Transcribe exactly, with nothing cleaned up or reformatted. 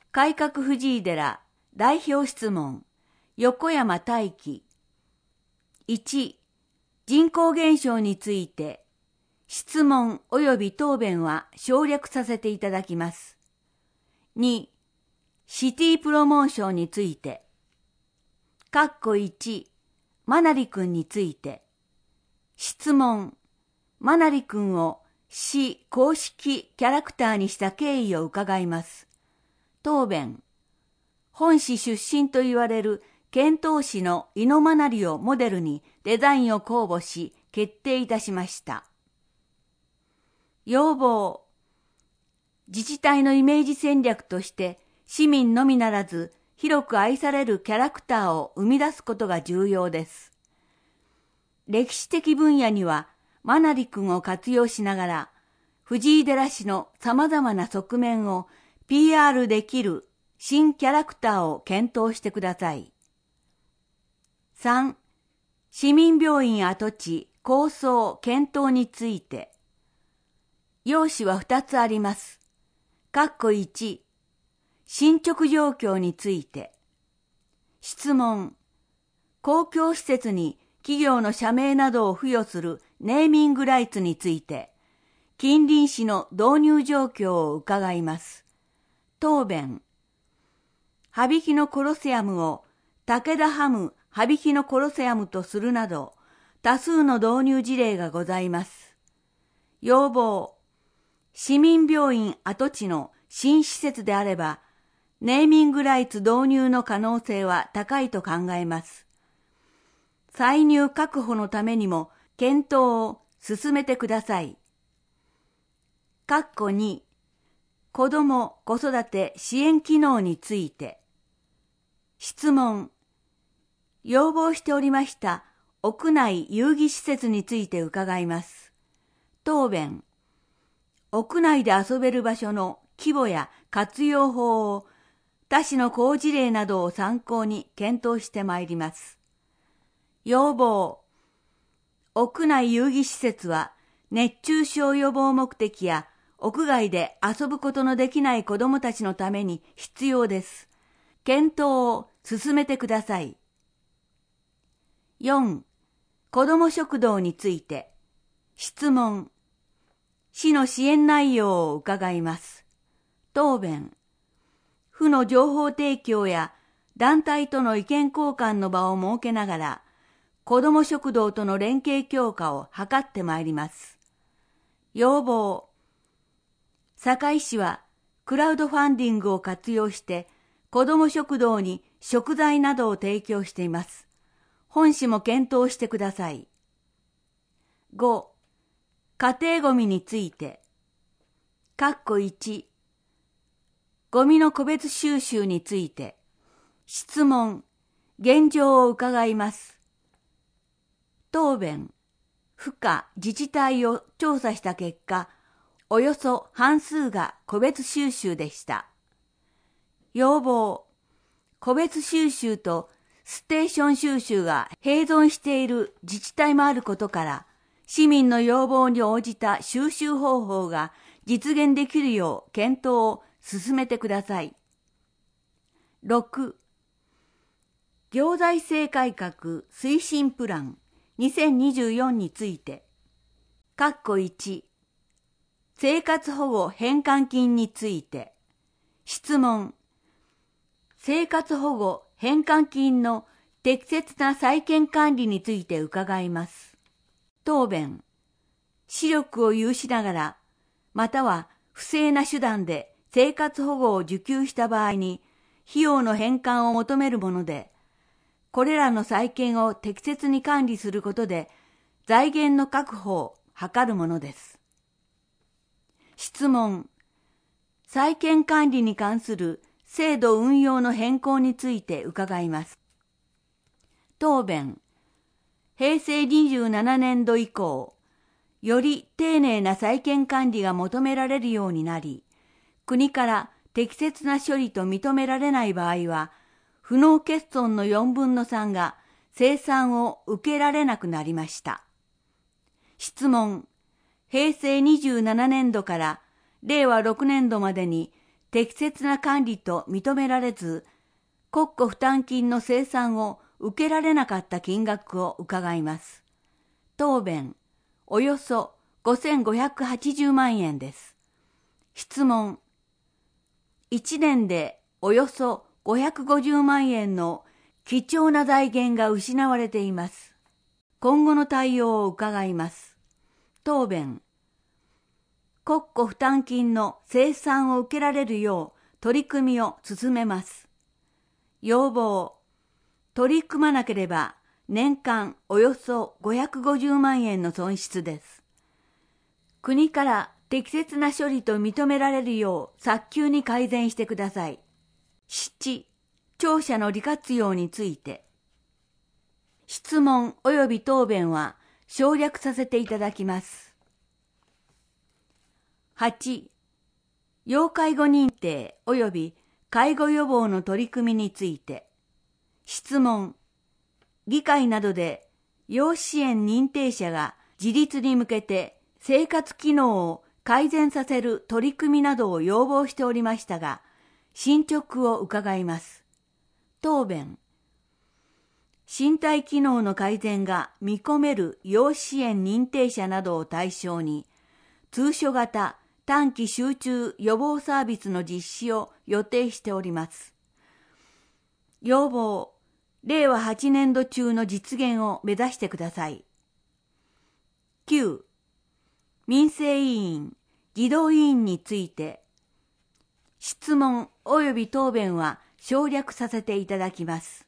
改革藤井寺代表質問横山大輝。いち、人口減少について質問及び答弁は省略させていただきます。に、シティプロモーションについて括弧いち、まなりくんについて質問、まなりくんを市公式キャラクターにした経緯を伺います。答弁、本市出身と言われる遣唐使の井野まなりをモデルにデザインを公募し決定いたしました。要望、自治体のイメージ戦略として市民のみならず広く愛されるキャラクターを生み出すことが重要です。歴史的分野にはまなりくんを活用しながら藤井寺市のさまざまな側面を ピーアール できる新キャラクターを検討してください。さん、市民病院跡地構想検討について要旨はふたつあります。括弧いち、進捗状況について質問、公共施設に企業の社名などを付与するネーミングライツについて近隣市の導入状況を伺います。答弁、羽曳野コロセアムを武田ハム羽曳野コロセアムとするなど多数の導入事例がございます。要望、市民病院跡地の新施設であればネーミングライツ導入の可能性は高いと考えます。歳入確保のためにも検討を進めてください。括弧に、子ども・子育て支援機能について質問、要望しておりました屋内遊戯施設について伺います。答弁、屋内で遊べる場所の規模や活用法を他市の好事例などを参考に検討してまいります。要望、屋内遊戯施設は熱中症予防目的や屋外で遊ぶことのできない子どもたちのために必要です。検討を進めてください。よん、子ども食堂について質問、市の支援内容を伺います。答弁、府の情報提供や団体との意見交換の場を設けながら子ども食堂との連携強化を図ってまいります。要望、堺市はクラウドファンディングを活用して子ども食堂に食材などを提供しています。本市も検討してください。ご、家庭ごみについて括弧いち、ゴミの個別収集について質問、現状を伺います。答弁、府下自治体を調査した結果、およそ半数が個別収集でした。要望、個別収集とステーション収集が併存している自治体もあることから、市民の要望に応じた収集方法が実現できるよう検討を進めてください。ろく、行財政改革推進プランにせんにじゅうよんについて括弧いち、生活保護返還金について質問、生活保護返還金の適切な再建管理について伺います。答弁、視力を有しながらまたは不正な手段で生活保護を受給した場合に費用の返還を求めるもので、これらの再建を適切に管理することで財源の確保を図るものです。質問、再建管理に関する制度運用の変更について伺います。答弁、へいせいにじゅうななねんど以降、より丁寧な再建管理が求められるようになり、国から適切な処理と認められない場合は、不納欠損のよんぶんのさんが清算を受けられなくなりました。質問、へいせいにじゅうななねんどかられいわろくねんどまでに適切な管理と認められず、国庫負担金の清算を受けられなかった金額を伺います。答弁、およそごせんごひゃくはちじゅうまんえんです。質問、いちねんでおよそごひゃくごじゅうまんえんの貴重な財源が失われています。今後の対応を伺います。答弁、国庫負担金の清算を受けられるよう取り組みを進めます。要望、取り組まなければ年間およそごひゃくごじゅうまんえんの損失です。国から適切な処理と認められるよう早急に改善してください。なな、庁舎の利活用について。質問及び答弁は省略させていただきます。はち、要介護認定及び介護予防の取り組みについて。質問、議会などで要支援認定者が自立に向けて生活機能を改善させる取り組みなどを要望しておりましたが、進捗を伺います。答弁、身体機能の改善が見込める要支援認定者などを対象に、通所型短期集中予防サービスの実施を予定しております。要望、れいわはちねんど中の実現を目指してください。きゅう、民生委員、児童委員について。質問及び答弁は省略させていただきます。